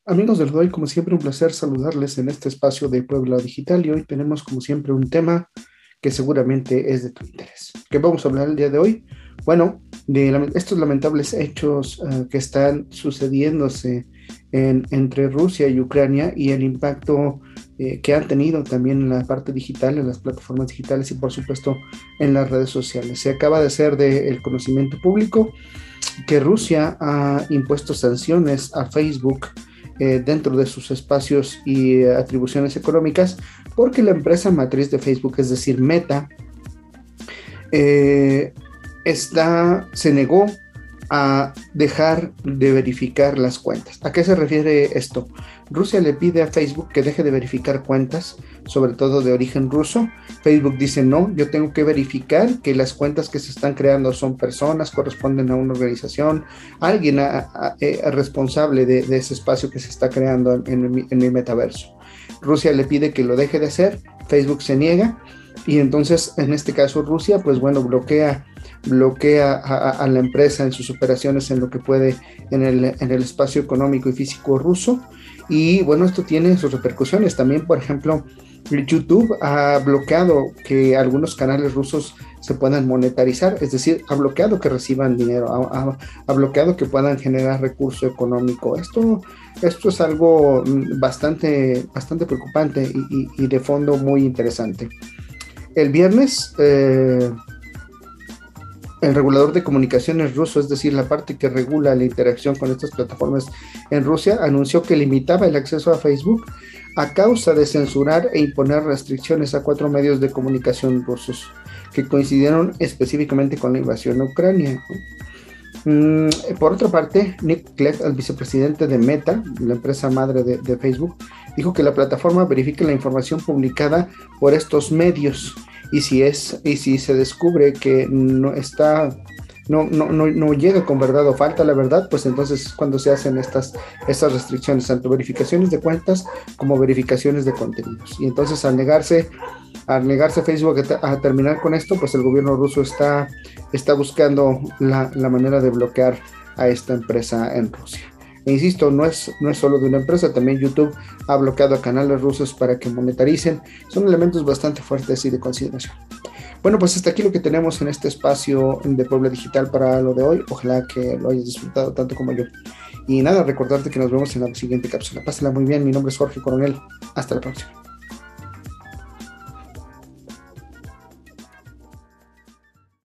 Amigos del Doy, como siempre, un placer saludarles en este espacio de Puebla Digital y hoy tenemos, como siempre, un tema que seguramente es de tu interés. ¿Qué vamos a hablar el día de hoy? Bueno, de estos lamentables hechos que están sucediéndose entre Rusia y Ucrania y el impacto que han tenido también en la parte digital, en las plataformas digitales y por supuesto en las redes sociales. Se acaba de hacer del conocimiento público que Rusia ha impuesto sanciones a Facebook dentro de sus espacios y atribuciones económicas, porque la empresa matriz de Facebook, es decir, Meta, eh, se negó a dejar de verificar las cuentas. ¿A qué se refiere esto? Rusia le pide a Facebook que deje de verificar cuentas, sobre todo de origen ruso. Facebook dice, no, yo tengo que verificar que las cuentas que se están creando son personas, corresponden a una organización, alguien responsable de ese espacio que se está creando en el metaverso. Rusia le pide que lo deje de hacer, Facebook se niega y entonces en este caso Rusia, pues bueno, bloquea a la empresa en sus operaciones en lo que puede en el espacio económico y físico ruso. Y bueno, esto tiene sus repercusiones. También, por ejemplo, YouTube ha bloqueado que algunos canales rusos se puedan monetarizar, es decir, ha bloqueado que reciban dinero, ha bloqueado que puedan generar recurso económico. Esto es algo bastante preocupante y de fondo muy interesante. El viernes, el regulador de comunicaciones ruso, es decir, la parte que regula la interacción con estas plataformas en Rusia, anunció que limitaba el acceso a Facebook a causa de censurar e imponer restricciones a 4 medios de comunicación rusos que coincidieron específicamente con la invasión a Ucrania. Por otra parte, Nick Clegg, el vicepresidente de Meta, la empresa madre de Facebook, dijo que la plataforma verifica la información publicada por estos medios y si se descubre que no llega con verdad o falta la verdad, pues entonces cuando se hacen estas restricciones, tanto verificaciones de cuentas como verificaciones de contenidos. Y entonces al negarse Facebook a terminar con esto, pues el gobierno ruso está buscando la manera de bloquear a esta empresa en Rusia. E insisto, no es solo de una empresa, también YouTube ha bloqueado a canales rusos para que monetaricen. Son elementos bastante fuertes y de consideración. Bueno, pues hasta aquí lo que tenemos en este espacio de Puebla Digital para lo de hoy. Ojalá que lo hayas disfrutado tanto como yo. Y nada, recordarte que nos vemos en la siguiente cápsula. Pásala muy bien, mi nombre es Jorge Coronel. Hasta la próxima.